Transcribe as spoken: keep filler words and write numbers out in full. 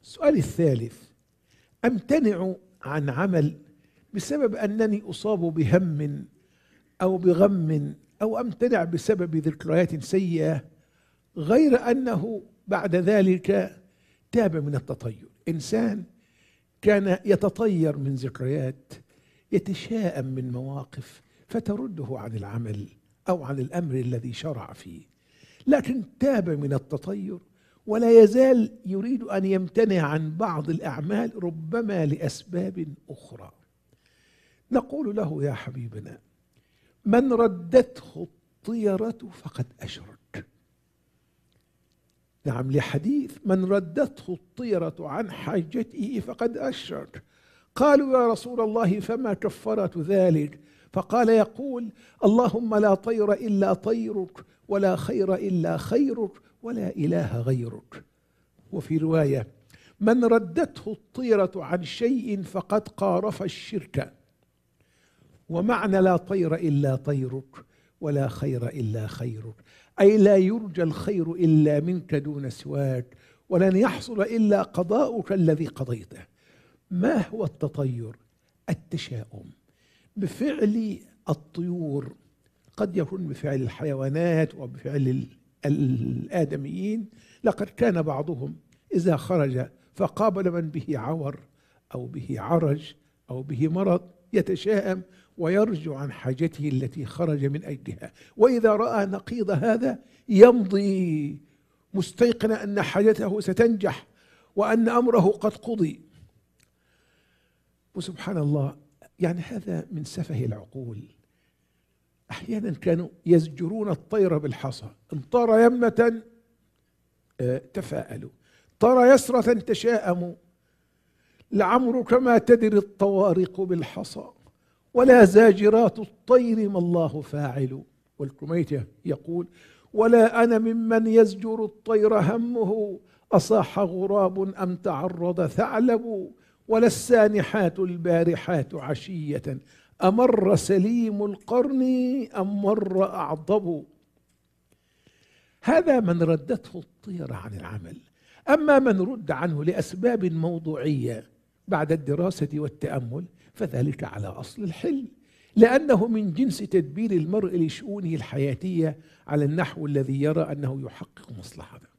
السؤال الثالث: أمتنع عن عمل بسبب أنني أصاب بهم أو بغم، أو أمتنع بسبب ذكريات سيئة، غير أنه بعد ذلك تاب من التطير. إنسان كان يتطير من ذكريات، يتشاءم من مواقف فترده عن العمل أو عن الأمر الذي شرع فيه، لكن تاب من التطير ولا يزال يريد أن يمتنع عن بعض الأعمال ربما لأسباب أخرى. نقول له: يا حبيبنا، من ردته الطيرة فقد أشرك. نعم، لحديث: من ردته الطيرة عن حاجته فقد أشرك. قالوا: يا رسول الله فما كفارة ذلك؟ فقال: يقول: اللهم لا طير إلا طيرك، ولا خير إلا خيرك، ولا إله غيرك. وفي رواية: من ردته الطيرة عن شيء فقد قارف الشرك. ومعنى لا طير إلا طيرك ولا خير إلا خيرك، أي لا يرجى الخير إلا منك دون سواك، ولن يحصل إلا قضاؤك الذي قضيته. ما هو التطير؟ التشاؤم بفعل الطيور، قد يكون بفعل الحيوانات وبفعل الآدميين. لقد كان بعضهم إذا خرج فقابل من به عور أو به عرج أو به مرض يتشاءم ويرجع عن حاجته التي خرج من أجلها، وإذا رأى نقيض هذا يمضي مستيقنا أن حاجته ستنجح وأن أمره قد قضي. وسبحان الله، يعني هذا من سفه العقول. أحيانا كانوا يزجرون الطير بالحصى، إن طار يمنة تفاءلوا، طار يسرة تشاءموا، لعمرك ما تدري الطوارق بالحصى، ولا زاجرات الطير ما الله فاعل. والكميتة يقول: ولا أنا ممن يزجر الطير همه، أصاح غراب أم تعرض ثعلب، ولا السانحات البارحات عشية، أمر سليم القرن أم مر أعضب. هذا من ردته الطيرة عن العمل. أما من رد عنه لأسباب موضوعية بعد الدراسة والتأمل فذلك على أصل الحل، لأنه من جنس تدبير المرء لشؤونه الحياتية على النحو الذي يرى أنه يحقق مصلحته.